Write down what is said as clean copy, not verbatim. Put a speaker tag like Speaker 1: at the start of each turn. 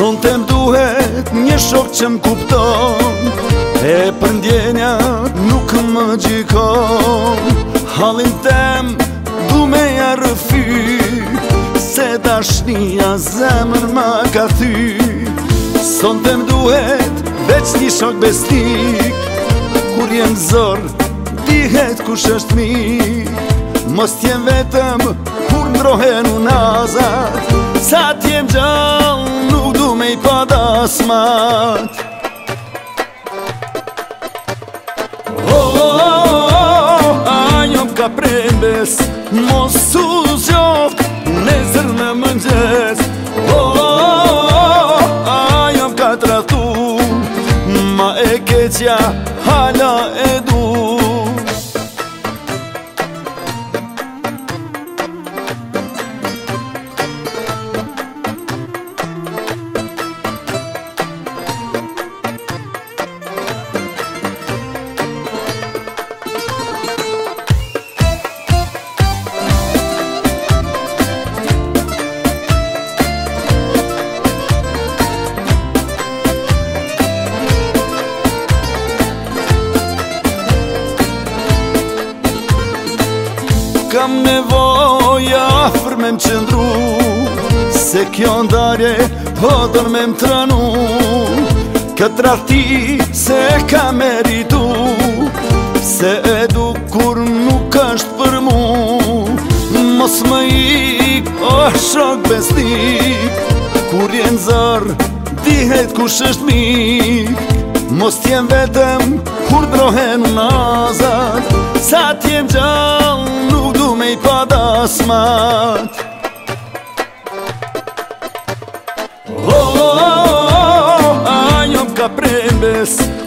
Speaker 1: Sonte m'duhet një shok që m'kupton, e për ndjenja nuk më gjikon. Halin tem du me ja rëfy, se dashnia zemër ma ka thy. Sonte m'duhet veç një shok besnik, kur jem zor dihet kush është mik. Mos t'jem vetëm kur ndrohen unazat, sa t'jem gjall nuk du me i pa dasmat. Ajo m'ka prembes, mos u zgjok nezër në mëngjes. Ajo m'ka tratu, ma e keqja hala e du. Kam nevoja afër me m'qëndru, se kjo ndarje hodër me m'tranu. Këtë rati se ka meritu, se edu kur nuk është për mu. Mos më ik, o shok besnik, kur jen zër dihet kush është mik. Mos t'jem vetëm kur drohen unazat, sa t'jem gjall nuk du me i pa dasmat. Ajo m'ka prembes,